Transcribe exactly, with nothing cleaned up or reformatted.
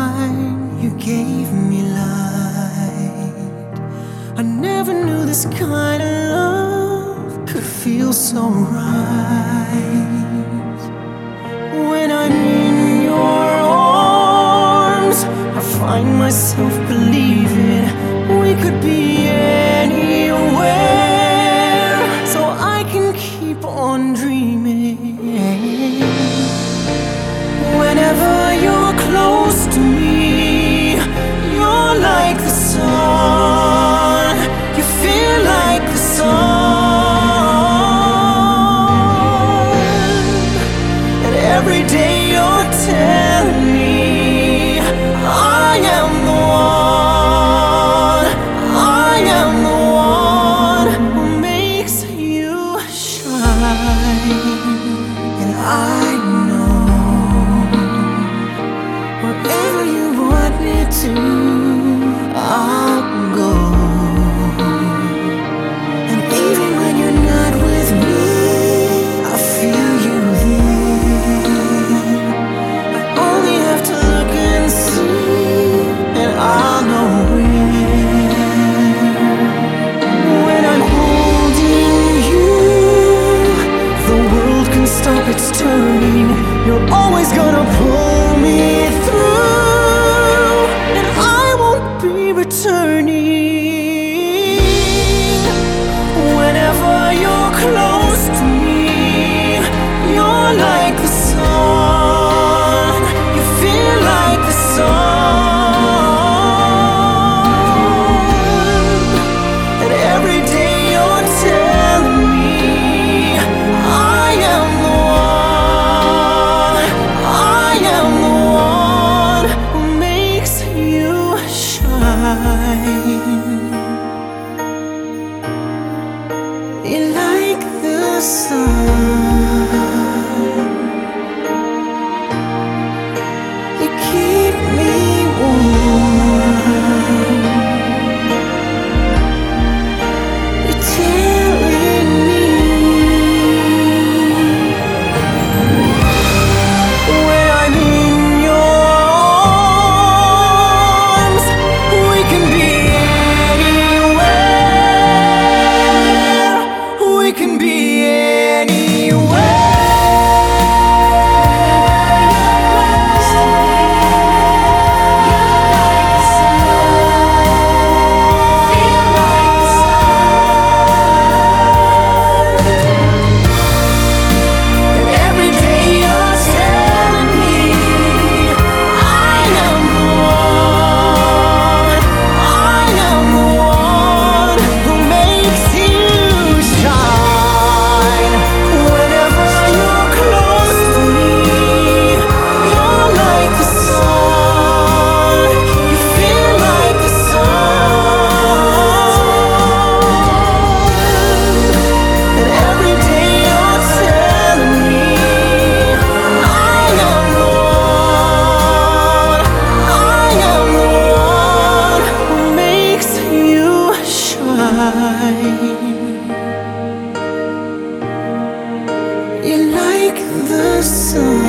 mine, you gave me light. I never knew this kind of love could feel so right. When I'm in your arms, I find myself believing we could be anywhere, so I can keep on dreaming. Whenever you're close to me, you're like the sun. You feel like the sun. And every day you're telling me I am the one, I am the one who makes you shine. And I know wherever you want me to, I'll go. And even when you're not with me, I feel you there. I only have to look and see, and I'll know where. When I'm holding you, the world can stop its turning. You're always gonna pull me through, and I won't be returning. Whenever you're close to me, you're like the sun. You feel like the sun. And every day you're telling me I am the one, I am the one who makes you shine. You're like the sun. You keep me warm. You're telling me when I'm in your arms, we can be anywhere. We can be anywhere. And every day you're telling me I am the one, I am the one who makes you shine. Whenever you're close to me, you're like the sun. You feel like the sun. And every day you're telling me I am the one, I am the one who makes you shine. You're like the sun.